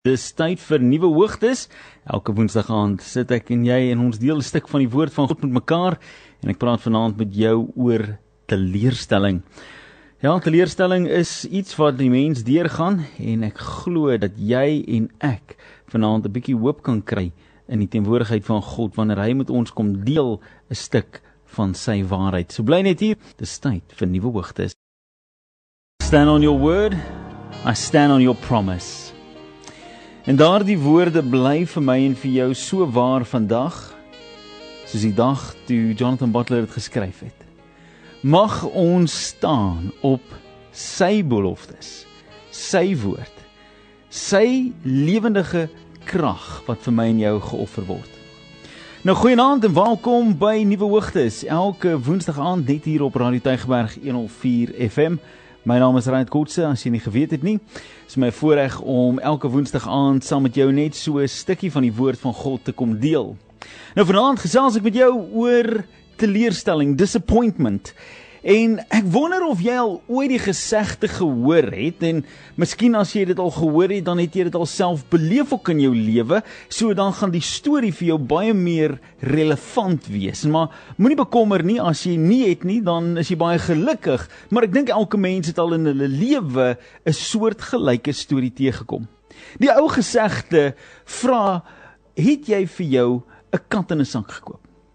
Dis tyd vir nuwe hoogtes. Elke woensdag aand sit ek en jy en ons deel 'n stuk van die woord van God met mekaar en ek praat vanaand met jou oor teleurstelling. Ja, teleurstelling is iets wat die mens deurgaan en ek glo dat jy en ek vanaand 'n bietjie hoop kan kry in die teenwoordigheid van God wanneer hy met ons kom deel 'n stuk van sy waarheid. So bly net hier, dis tyd vir nuwe hoogtes. Stand on your word, I stand on your promise. En daardie woorde bly vir my en vir jou so waar vandag, soos die dag toe Jonathan Butler dit geskryf het. Mag ons staan op sy beloftes, sy woord, sy lewendige krag wat vir my en jou geoffer word. Nou goeienaand en welkom by Nuwe Hoogtes, elke woensdag aand net hier op Radio Tygerberg 104 FM. My naam is Ryan Kotse, as jy nie geweet het nie. Is my voorreg om elke woensdag aand saam met jou net so 'n stukkie van die woord van God te kom deel. Nou vanaand gesels ek met jou oor teleurstelling, disappointment. En ek wonder of jy al ooit die gesegde gehoor het, en miskien as jy dit al gehoor het, dan het jy dit al self beleef ook in jou lewe, so dan gaan die storie vir jou baie meer relevant wees. Maar moenie bekommer nie, as jy nie het nie, dan is jy baie gelukkig, maar ek dink elke mens het al in hulle lewe 'n soortgelyke storie teëgekom. Die ou gesegde vra, het jy vir jou 'n kat in 'n sak gekoop?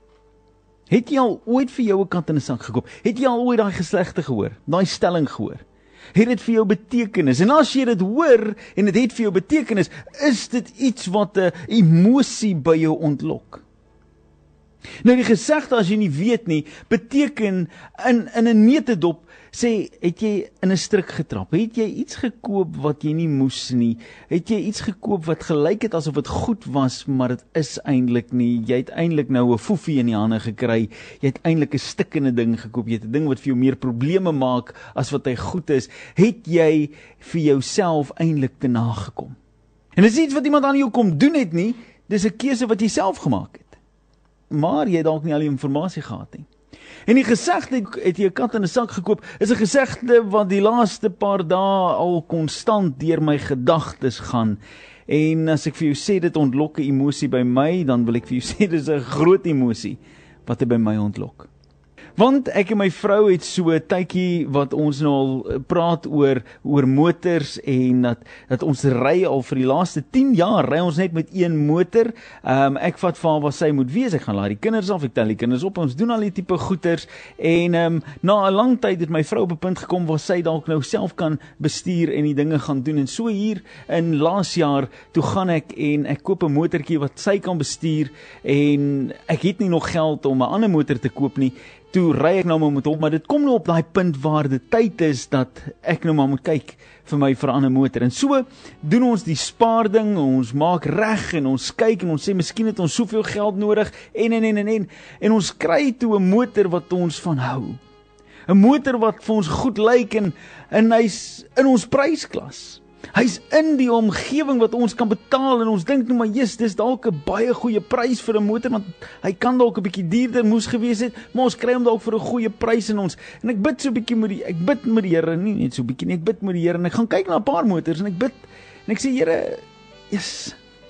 Het jy al ooit vir jou 'n kat in 'n sak gekoop? Het jy al ooit daai gesegde gehoor? Daai stelling gehoor? Het dit vir jou betekenis? En as jy dit hoor en dit het vir jou betekenis, is dit iets wat 'n emosie by jou ontlok. Nou die gesegde, as jy nie weet nie, beteken in 'n neutedop sê, het jy in 'n struik getrap? Het jy iets gekoop wat jy nie moes nie? Het jy iets gekoop wat gelyk het asof dit goed was, maar dit is eintlik nie? Jy het eintlik nou 'n foefie in die hande gekry. Jy het eintlik 'n stikkende ding gekoop. Jy het 'n ding wat vir jou meer probleme maak as wat hy goed is. Het jy vir jouself eintlik te nagekom? En dis iets wat iemand aan jou kom doen het nie. Dis 'n keuse wat jy self gemaak het. Maar jy het dalk nie al die inligting gehad nie. En die gesegde, het jy 'n kat in 'n sak gekoop, is 'n gesegde wat die laaste paar dae al konstant deur my gedagtes gaan. En as ek vir jou sê dit ontlok 'n emosie by my, dan wil ek vir jou sê dis 'n groot emosie wat hy by my ontlok. Want ek en my vrou het so 'n tydjie wat ons nou al praat oor motors, en dat ons ry al vir die laaste 10 jaar, ry ons net met een motor. Ek vat vir haar waar sy moet wees, ek gaan laai die kinders af, ek tel die kinders op, ons doen al die tipe goeders, en na 'n lang tyd het my vrou op 'n punt gekom waar sy dalk nou self kan bestuur en die dinge gaan doen, en so hier in laas jaar, toe gaan ek en ek koop 'n motortjie wat sy kan bestuur, en ek het nie nog geld om 'n ander motor te koop nie. Toe ry ek nou maar met op, maar dit kom nou op daai punt waar dit tyd is dat ek nou maar moet kyk vir my vir 'n ander motor. En so doen ons die spaarding, ons maak reg en ons kyk en ons sê miskien het ons soveel geld nodig en ons kry toe 'n motor wat ons van hou. 'n Motor wat vir ons goed lyk en hy's in ons prysklas. Hy's in die omgewing wat ons kan betaal, en ons dink nou maar, dis dalk 'n baie goeie prys vir 'n motor, want hy kan dalk 'n bietjie duurder moes gewees het, maar ons kry hom dalk vir 'n goeie prys, en ek bid so 'n bietjie ek bid met die Here, nie net so 'n bietjie nie, ek bid met die Here, en ek gaan kyk na 'n paar motors, en ek bid, en ek sê, Here, yes,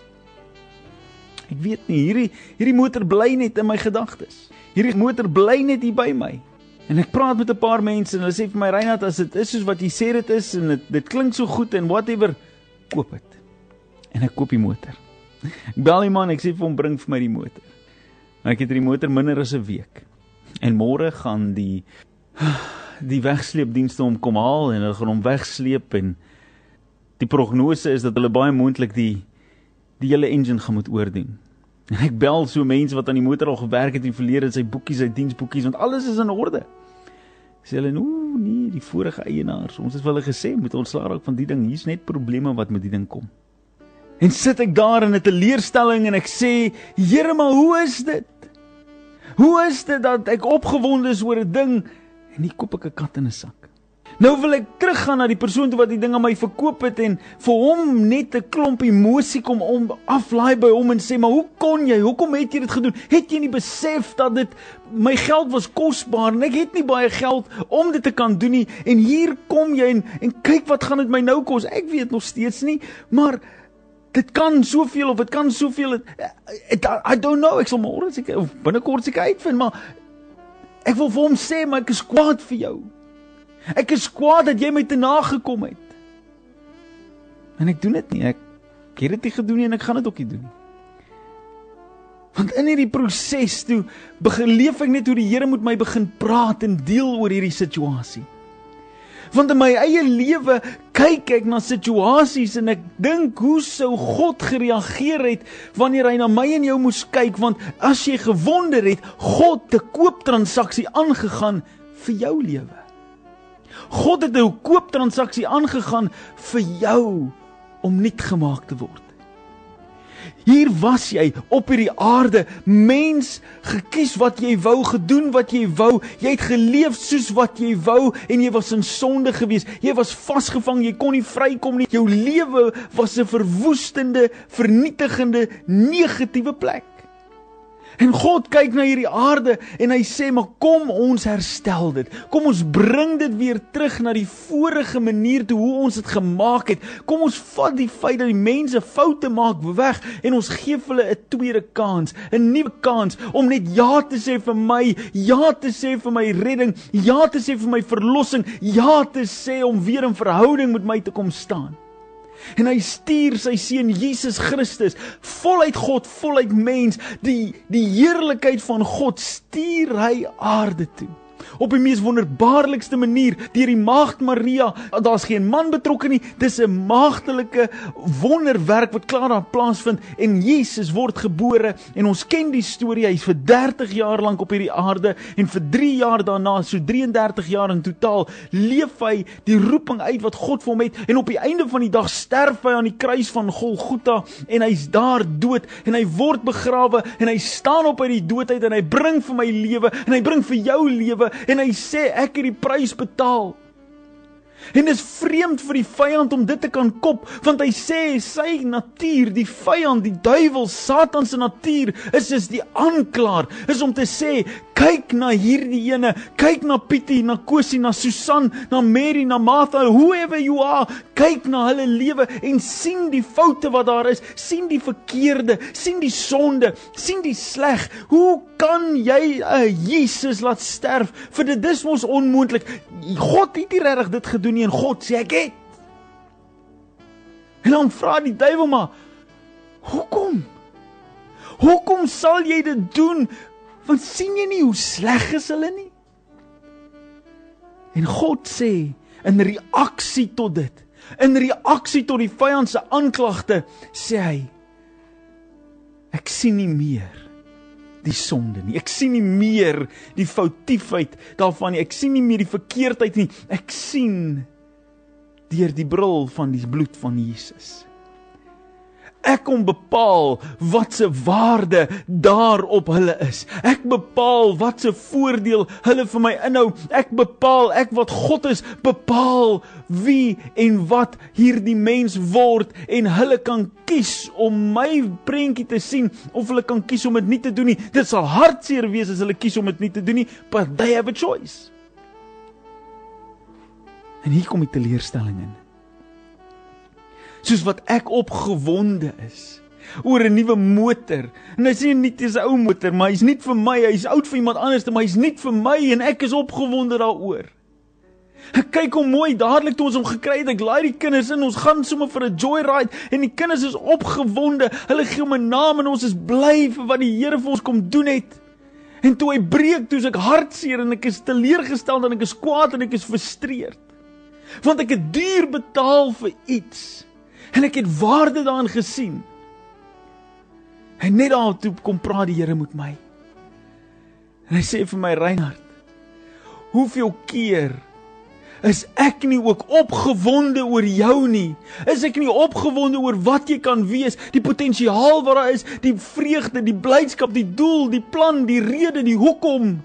ek weet nie, hierdie motor bly net in my gedagtes, hierdie motor bly net hier by my. En ek praat met 'n paar mense en hulle sê vir my, Reinhard, as dit is soos wat jy sê dit is, en dit klink so goed en whatever, koop dit. En ek koop die motor. Ek bel die man, ek sê vir hom, bring vir my die motor. En ek het die motor minder as 'n week. En môre gaan die wegsleepdienste hom kom haal, en hulle gaan hom wegsleep, en die prognose is dat hulle baie moontlik die hele engine gaan moet oordoen. En ek bel so mense wat aan die motor al gewerk het in die verlede, sy boekies, sy diensboekies, want alles is in orde. Sê hulle, nee, die vorige eienaars, ons het vir hulle gesê, moet ontslae raak van die ding, hier's net probleme wat met die ding kom. En sit ek daar in 'n teleurstelling en ek sê, Here, maar hoe is dit? Hoe is dit dat ek opgewonde is oor 'n ding, en nie koop ek 'n kat in 'n sak? Nou wil ek teruggaan na die persoon toe wat die ding aan my verkoop het, en vir hom net 'n klomp emosie kom aflaai by hom en sê, maar hoe kon jy, hoekom het jy dit gedoen? Het jy nie besef dat dit, my geld was kosbaar, en ek het nie baie geld om dit te kan doen nie, en hier kom jy en kyk wat gaan dit my nou kos? Ek weet nog steeds nie, maar dit kan soveel of dit kan soveel, I don't know, ek sal môre seker, of binnekort seker uitvind, maar ek wil vir hom sê, maar ek is kwaad vir jou. Ek is kwaad dat jy my te nagekom het. En ek doen dit nie, ek het dit nie gedoen nie en ek gaan dit ook nie doen nie. Want in hierdie proses toe, leef ek net hoe die Here moet my begin praat en deel oor hierdie situasie. Want in my eie lewe kyk ek na situasies en ek dink, hoe sou God gereageer het wanneer hy na my en jou moes kyk, want as jy gewonder het, God 'n kooptransaksie aangegaan vir jou lewe. God het 'n kooptransaksie aangegaan vir jou om nuut gemaak te word. Hier was jy op hierdie aarde, mens, gekies wat jy wou, gedoen wat jy wou, jy het geleef soos wat jy wou, en jy was in sonde gewees, jy was vasgevang, jy kon nie vrykom nie, jou lewe was 'n verwoestende, vernietigende, negatiewe plek. En God kyk na hierdie aarde en hy sê, maar kom ons herstel dit. Kom ons bring dit weer terug na die vorige manier toe hoe ons dit gemaak het. Kom ons vat die feit dat die mense foute maak weg en ons gee hulle 'n tweede kans, 'n nuwe kans om net ja te sê vir my, ja te sê vir my redding, ja te sê vir my verlossing, ja te sê om weer in verhouding met my te kom staan. En hy stuur sy seun Jesus Christus, voluit God, voluit mens, die heerlikheid van God stuur hy aarde toe. Op die mees wonderbaarlikste manier, deur die maagd Maria, daar's geen man betrokke nie, dis 'n maagdelike wonderwerk wat klaar daar plaasvind, en Jesus word gebore, en ons ken die storie, hy is vir 30 jaar lank op hierdie aarde, en vir 3 jaar daarna, so 33 jaar in totaal, leef hy die roeping uit wat God vir hom het, en op die einde van die dag sterf hy aan die kruis van Golgotha, en hy's daar dood, en hy word begrawe, en hy staan op uit die dood uit, en hy bring vir my lewe, en hy bring vir jou lewe, en hy sê, ek het die prys betaal. En is vreemd vir die vyand om dit te kan kop, want hy sê, sy natuur, die vyand, die duiwel, Satan se natuur, is die aanklaer, is om te sê, kyk na hierdie ene, kyk na Pietie, na Kosie, na Susan, na Mary, na Martha, whoever you are, kyk na hulle lewe, en sien die foute wat daar is, sien die verkeerde, sien die sonde, sien die sleg, hoe kan jy Jesus laat sterf, vir dit is mos onmoontlik, God het nie regtig dit gedoen nie, en God sê, ek het. En dan vra die duiwel maar, hoekom? Hoekom sal jy dit doen? Want sien jy nie hoe sleg is hulle nie? En God sê, in reaksie tot dit, in reaksie tot die vyand se aanklagte, sê hy, ek sien nie meer die sonde nie, ek sien nie meer die foutiefheid daarvan nie, ek sien nie meer die verkeerdheid nie, ek sien deur die bril van die bloed van Jesus. Ek kom bepaal wat se waarde daar op hulle is. Ek bepaal wat se voordeel hulle vir my inhou. Ek bepaal, ek wat God is, bepaal wie en wat hierdie mens word, en hulle kan kies om my prentjie te sien, of hulle kan kies om dit nie te doen nie. Dit sal hartseer wees as hulle kies om dit nie te doen nie, but they have a choice. En hier kom die teleurstelling in. Soos wat ek opgewonde is oor 'n nuwe motor, en hy sê nie, dis 'n ou motor, maar hy's nie vir my, hy's oud vir iemand anders, maar hy's nie vir my, en ek is opgewonde daaroor. Ek kyk hoe mooi, dadelik toe ons hom gekry het, ek laai die kinders in, ons gaan sommer vir 'n joyride, en die kinders is opgewonde, hulle gee hom 'n naam, en ons is bly vir wat die Here vir ons kom doen het. En toe hy breek, toe is ek hartseer, en ek is teleurgesteld, en ek is kwaad, en ek is frustreerd. Want ek het duur betaal vir iets, en ek het waarde daarin gesien. En net daartoe kom praat die Here met my. En hy sê vir my, Reinhard, hoeveel keer is ek nie ook opgewonde oor jou nie? Is ek nie opgewonde oor wat jy kan wees, die potensiaal wat daar is, die vreugde, die blydskap, die doel, die plan, die rede, die hoekom?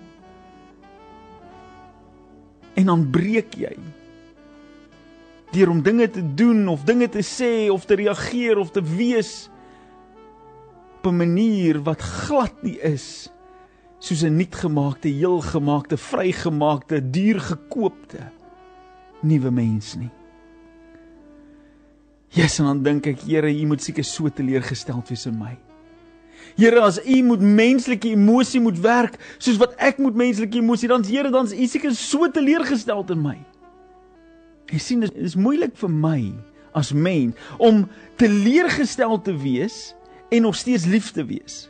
En dan breek jy deur om dinge te doen, of dinge te sê, of te reageer, of te wees, op 'n manier wat glad nie is, soos 'n nuutgemaakte, heelgemaakte, vrygemaakte, duur gekoopte, nuwe mens nie. Yes, en dan dink ek, Here, U moet seker so teleurgesteld wees in my. Here, as U moet menslike emosie moet werk, soos wat ek moet menslike emosie, dan Here, dan is U seker so teleurgesteld in my. Jy sien, dit is moeilik vir my, as mens, om teleurgesteld te wees, en nog steeds lief te wees.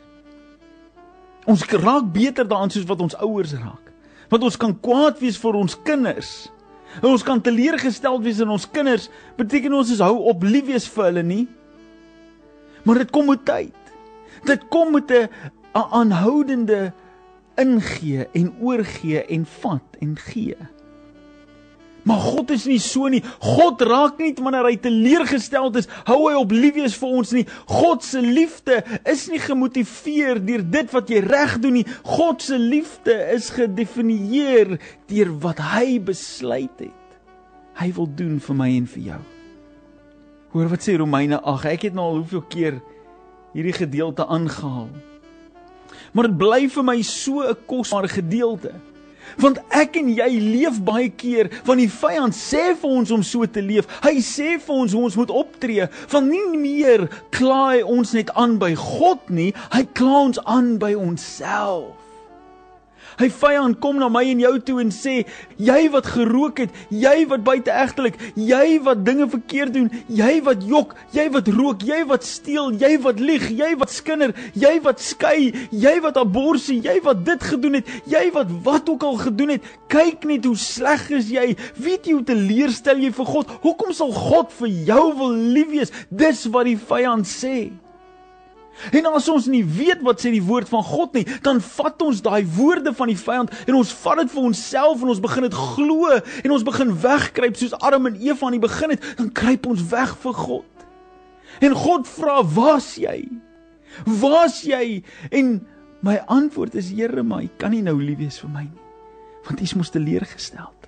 Ons raak beter daaraan soos wat ons ouers raak. Want ons kan kwaad wees vir ons kinders. En ons kan teleurgesteld wees in ons kinders, beteken ons is hou op lief wees vir hulle nie. Maar dit kom met tyd. Dit kom met 'n aanhoudende ingee en oorgee en vat en gee. Maar God is nie so nie. God raak nie wanneer hy teleurgesteld is, hou hy op lief wees vir ons nie. God se liefde is nie gemotiveer deur dit wat jy reg doen nie. God se liefde is gedefinieer deur wat hy besluit het. Hy wil doen vir my en vir jou. Hoor wat sê Romeine 8. Ek het nou al hoeveel keer hierdie gedeelte aangehaal. Maar dit bly vir my so 'n kosbare gedeelte. Want ek en jy leef baie keer, want die vyand sê vir ons om so te leef. Hy sê vir ons hoe ons moet optree, want nie meer kla hy ons net aan by God nie, hy kla ons aan by onsself. Hy vyand kom na my en jou toe en sê, jy wat gerook het, jy wat buiteegtelik, jy wat dinge verkeerd doen, jy wat jok, jy wat rook, jy wat steel, jy wat lieg, jy wat skinder, jy wat skei, jy wat aborsie, jy wat dit gedoen het, jy wat ook al gedoen het, kyk net hoe sleg is jy, weet jy hoe teleurstel jy vir God, hoekom sal God vir jou wil lief wees, dis wat die vyand sê. En as ons nie weet wat sê die woord van God nie, dan vat ons daai woorde van die vyand en ons vat dit vir onsself en ons begin dit glo en ons begin wegkruip soos Adam en Eva aan die begin het, dan kruip ons weg vir God. En God vra, waar's jy? Waar's jy? En my antwoord is, Here, maar U kan nie nou lief wees vir my nie, want U is mos teleurgesteld.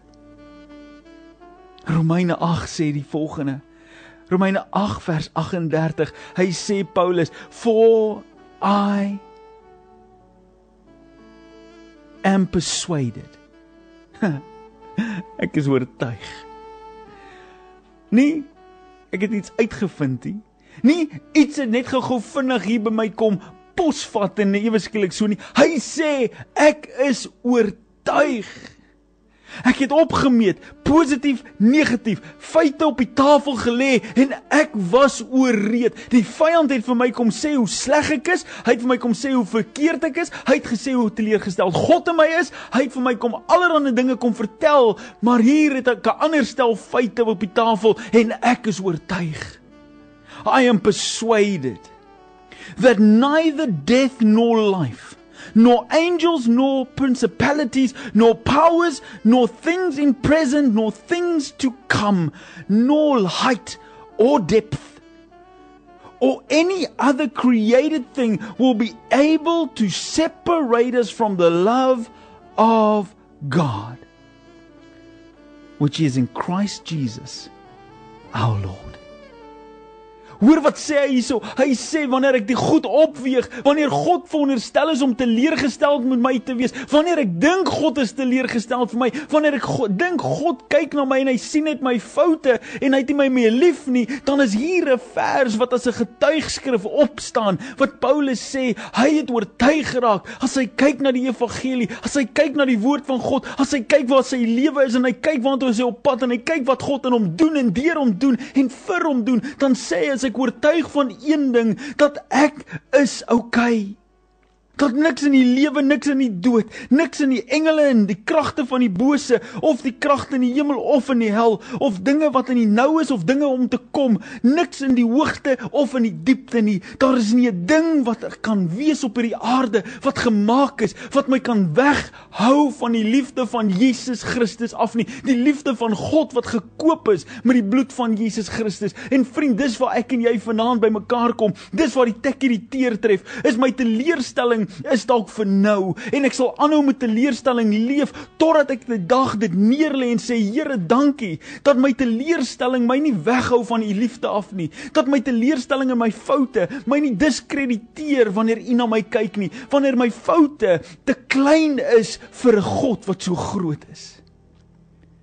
Romeine 8 sê die volgende, Romeine 8 vers 38, hy sê Paulus, for I am persuaded. Ek is oortuig. Nie, ek het iets uitgevind nie. Nie, iets het net gou vinnig hier by my kom, posvat en ewe skielik so nie. Hy sê, ek is oortuig. Ek het opgemeet, positief, negatief, feite op die tafel gelê en ek was oorreed. Die vyand het vir my kom sê hoe sleg ek is, hy het vir my kom sê hoe verkeerd ek is, hy het gesê hoe teleurgesteld God in my is, hy het vir my kom allerlei dinge kom vertel, maar hier het ek 'n ander stel feite op die tafel en ek is oortuig. I am persuaded that neither death nor life, nor angels, nor principalities, nor powers, nor things in present, nor things to come, nor height or depth, or any other created thing will be able to separate us from the love of God, which is in Christ Jesus, our Lord. Hoor wat sê hy hierso? Hy sê, wanneer ek die goed opweeg, wanneer God veronderstel is om teleurgesteld met my te wees, wanneer ek dink God is teleurgesteld vir my, wanneer ek dink God kyk na my en hy sien net my foute en hy het nie my meer lief nie, dan is hier 'n vers wat as 'n getuigskrif opstaan, wat Paulus sê, hy het oortuig geraak, as hy kyk na die evangelie, as hy kyk na die woord van God, as hy kyk waar sy lewe is en hy kyk waartoe hy op pad en hy kyk wat God in hom doen en deur hom doen en vir hom doen, dan sê hy, as ek oortuig van een ding, dat ek is okay. Dat niks in die lewe, niks in die dood, niks in die engele en die kragte van die bose, of die kragte in die hemel of in die hel, of dinge wat in die nou is, of dinge om te kom, niks in die hoogte of in die diepte nie. Daar is nie 'n ding wat er kan wees op hierdie aarde, wat gemaak is, wat my kan weghou van die liefde van Jesus Christus af nie. Die liefde van God wat gekoop is met die bloed van Jesus Christus. En vriend, dis waar ek en jy vanaand by mekaar kom, dis waar die tikkie die teer tref, is my teleurstelling is dalk vir nou, en ek sal aanhou met teleurstelling leef, totdat ek die dag dit neerlê en sê, Here, dankie, dat my teleurstelling my nie weghou van U liefde af nie, dat my teleurstelling en my foute my nie diskrediteer wanneer U na my kyk nie, wanneer my foute te klein is vir 'n God wat so groot is.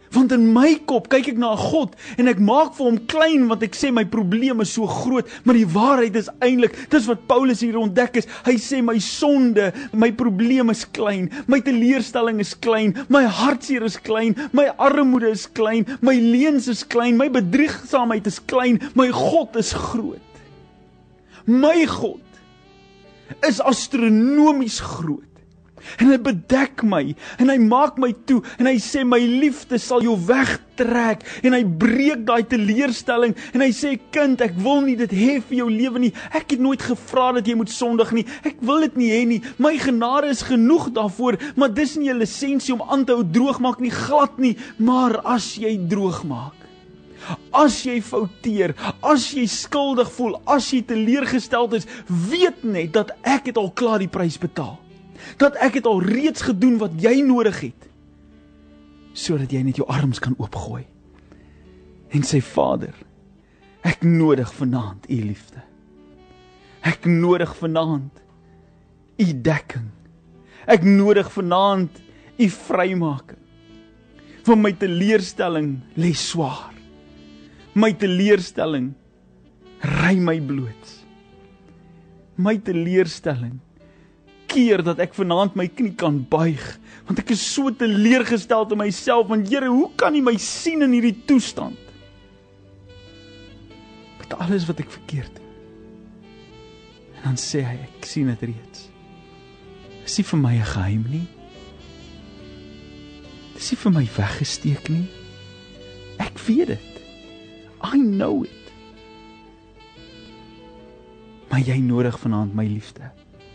Want in my kop kyk ek na 'n God en ek maak vir hom klein want ek sê my probleem is so groot, maar die waarheid is eintlik, dis wat Paulus hier ontdek is, hy sê my sonde, my probleem is klein, my teleurstelling is klein, my hartseer is klein, my armoede is klein, my leuns is klein, my bedriegsaamheid is klein, my God is groot. My God is astronomies groot. En hy bedek my, en hy maak my toe, en hy sê, my liefde sal jou wegtrek, en hy breek daai teleurstelling, en hy sê, kind, ek wil nie dit hê vir jou lewe nie, ek het nooit gevra dat jy moet sondig nie, ek wil dit nie hê nie, my genade is genoeg daarvoor, maar dis nie 'n lisensie om aan te hou droog maak nie, glad nie, maar as jy droog maak, as jy fouteer, as jy skuldig voel, as jy teleurgesteld is, weet net dat ek het al klaar die prys betaal. Dat ek het al reeds gedoen wat jy nodig het, sodat jy net jou arms kan oopgooi en sê, Vader, ek nodig vanaand u liefde. Ek nodig vanaand u dekking. Ek nodig vanaand u vrymaking. Want my teleurstelling lê swaar. My teleurstelling ry my bloot. My teleurstelling keer dat ek vanaand my knie kan buig, want ek is so teleurgesteld in myself, want Here, hoe kan U my sien in hierdie toestand? Met alles wat ek verkeerd doen. En dan sê hy, ek sien dit reeds. Dis nie vir my 'n geheim nie. Dis nie vir my weggesteek nie. Ek weet dit. I know it. Maar jy nodig vanaand my liefde.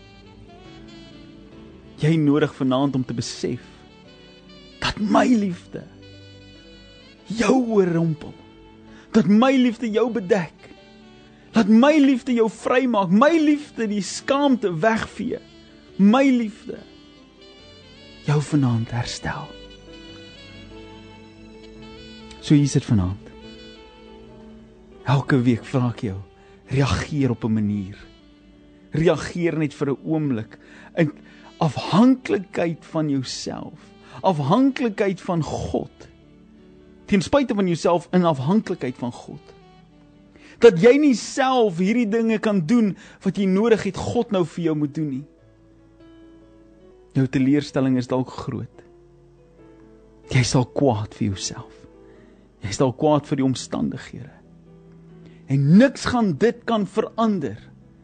Jy nodig vanaand om te besef dat my liefde jou oorrompel, dat my liefde jou bedek, dat my liefde jou vrymaak, my liefde die skaamte wegvee, my liefde jou vanaand herstel. So hier is dit vanaand. Elke week vra ek jou, reageer op 'n manier. Reageer net vir 'n oomblik in afhanklikheid van jouself, afhanklikheid van God, ten spyte van jouself in afhanklikheid van God. Dat jy nie self hierdie dinge kan doen wat jy nodig het God nou vir jou moet doen nie. Jou teleurstelling is dalk groot. Jy sal kwaad vir jouself. Jy sal kwaad vir die omstandighede. En niks gaan dit kan verander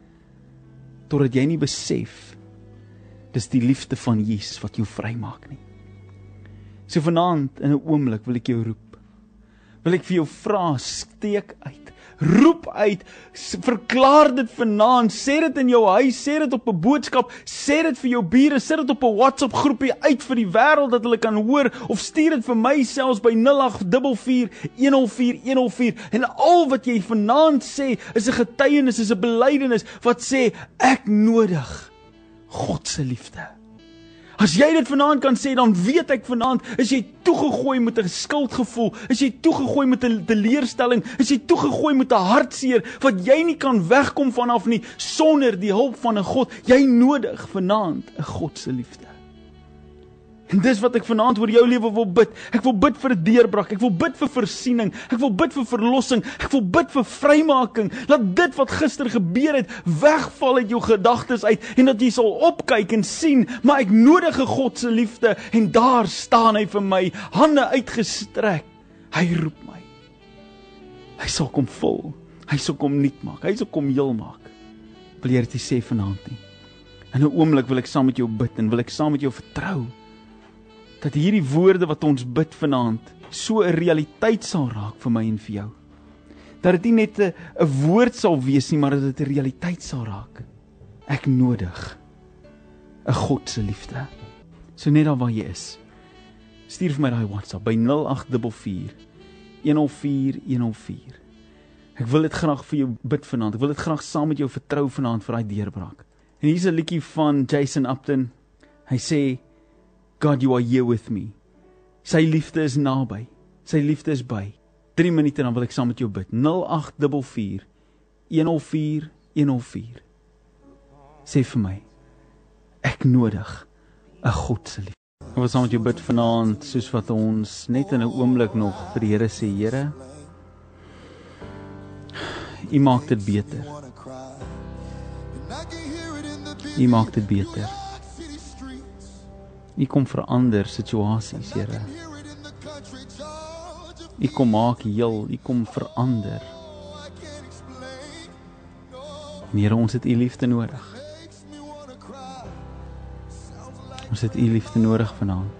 totdat jy nie besef dis die liefde van Jesus wat jou vrymaak nie. So vanaand in 'n oomblik wil ek jou roep. Wil ek vir jou vra, steek uit. Roep uit, verklaar dit vanaand, sê dit in jou huis, sê dit op 'n boodskap, sê dit vir jou bure, sê dit op 'n WhatsApp groepie uit vir die wêreld dat hulle kan hoor, of stuur dit vir my selfs by 0844 104 104, en al wat jy vanaand sê, is 'n getuienis, is 'n belydenis, wat sê, ek nodig God se liefde. As jy dit vanaand kan sê, dan weet ek vanaand, is jy toegegooi met 'n skuldgevoel, is jy toegegooi met 'n teleurstelling, is jy toegegooi met 'n hartseer, wat jy nie kan wegkom vanaf nie, sonder die hulp van 'n God. Jy nodig vanaand 'n God se liefde. En dis wat ek vanaand oor jou lewe wil bid. Ek wil bid vir 'n deurbraak, ek wil bid vir voorsiening, ek wil bid vir verlossing, ek wil bid vir vrymaking, laat dit wat gister gebeur het, wegval uit jou gedagtes uit, en dat jy sal opkyk en sien, maar ek nodig 'n God se liefde, en daar staan hy vir my, hande uitgestrek, hy roep my. Hy sal kom vul, hy sal kom nuut maak, hy sal kom heel maak. Wil jy dit sê vanaand nie? In 'n oomblik wil ek saam met jou bid, en wil ek saam met jou vertrou, dat hierdie woorde wat ons bid vanaand, so 'n realiteit sal raak vir my en vir jou. Dat dit nie net 'n woord sal wees nie, maar dat dit 'n realiteit sal raak. Ek nodig 'n God se liefde. So net daar waar jy is, stuur vir my daai WhatsApp by 0844 104 104. Ek wil dit graag vir jou bid vanaand. Ek wil dit graag saam met jou vertrou vanaand vir daai deurbraak. En hier's 'n liedjie van Jason Upton. Hy sê, God, you are here with me. Sy liefde is naby. Sy liefde is by. 3 minute dan wil ek saam met jou bid. 0844 104 104. Sê vir my, ek nodig 'n God se liefde. Ek wil saam met jou bid vanaand, soos wat ons net in 'n oomblik nog vir die Here sê, Here, U maak dit beter. U maak dit beter. U kom verander situasies, Here. U kom maak heel, U kom verander. En Here, ons het U liefde nodig. Ons het U liefde nodig vanaand.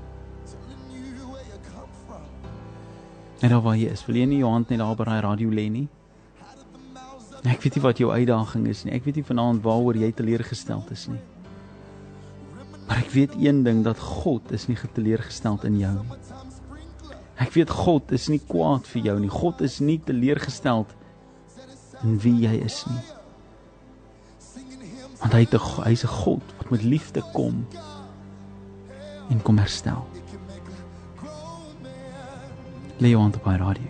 En daar waar jy is, wil jy nie jou hand net daar by die radio lê nie? Ek weet nie wat jou uitdaging is nie. Ek weet nie vanaand waaroor jy teleurgesteld is nie. Maar ek weet een ding, dat God is nie geteleurgesteld in jou nie. Ek weet God is nie kwaad vir jou nie. God is nie teleurgesteld in wie jy is nie. Want hy is 'n God wat met liefde kom en kom herstel. Lê jou hand op die radio.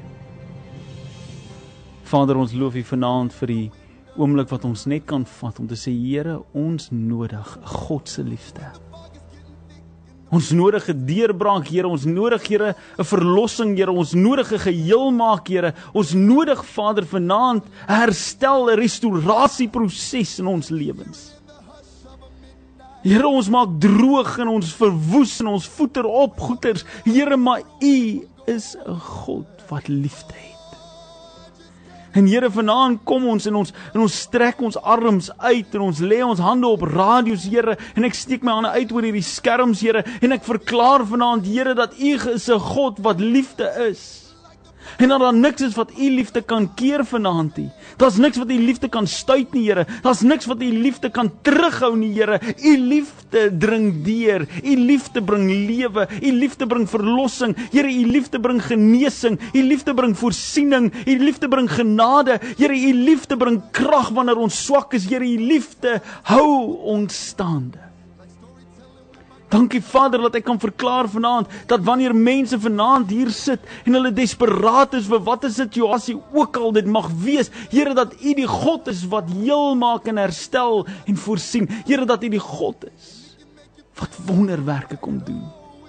Vader, ons loof U vanaand vir die oomblik wat ons net kan vat om te sê, Here, ons nodig 'n God se liefde. Ons nodig 'n deurbraak, Here, ons nodig, Here, 'n verlossing, Here, ons nodig 'n geheel maak, Here. Ons nodig, Vader, vanaand 'n herstel, 'n restaurasieproses in ons lewens. Here, ons maak droog en ons verwoes en ons voeter op goeters. Here, maar U is 'n God wat liefde het. En Here, vanaand kom ons en ons strek ons arms uit en ons lê ons hande op radio's, Here, en ek steek my hande uit oor hierdie skerms, Here, en ek verklaar vanaand, Here, dat U is 'n God wat liefde is. En dat daar niks is wat U liefde kan keer vanaand nie. Daar's niks wat U liefde kan stuit nie, Here. Daar's niks wat U liefde kan terughou nie, Here. U liefde dring deur. U liefde bring lewe. U liefde bring verlossing. Here, U liefde bring genesing. U liefde bring voorsiening. U liefde bring genade. Here, U liefde bring krag wanneer ons swak is. Here, U liefde hou ons staande. Dankie Vader dat ek kan verklaar vanaand, dat wanneer mense vanaand hier sit en hulle desperaat is vir wat 'n situasie ook al dit mag wees, Here, dat U die God is wat heel maak en herstel en voorsien. Here, dat U die God is wat wonderwerke kom doen.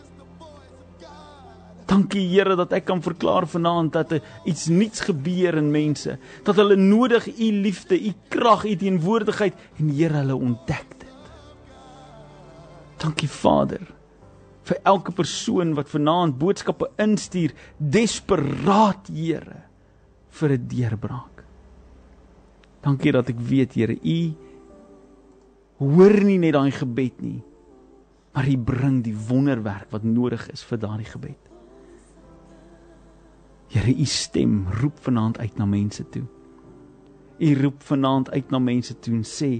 Dankie Here dat ek kan verklaar vanaand dat iets niets gebeur in mense, dat hulle nodig U liefde, U krag, U teenwoordigheid en Here, hulle ontdek dit. Dankie Vader, vir elke persoon wat vanaand boodskappe instuur, desperaat Here, vir 'n deurbraak. Dankie dat ek weet, Here, U hoor nie net daai gebed nie, maar U bring die wonderwerk wat nodig is vir daardie gebed. Here, U stem roep vanaand uit na mense toe. U roep vanaand uit na mense toe en sê,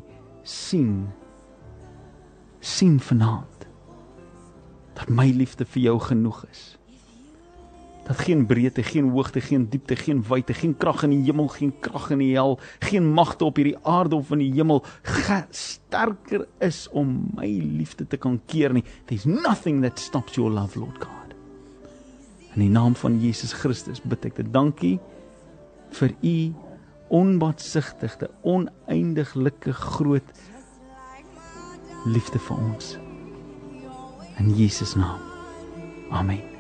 sien vanaand dat my liefde vir jou genoeg is. Dat geen breedte, geen hoogte, geen diepte, geen wyte, geen krag in die hemel, geen krag in die hel, geen magte op hierdie aarde of in die hemel sterker is om my liefde te kan keer nie. There's nothing that stops your love, Lord God. In die naam van Jesus Christus bid ek dit. Dankie vir U onbaatsigtige, oneindiglike groot liefde vir ons. In Jesus naam. Amen.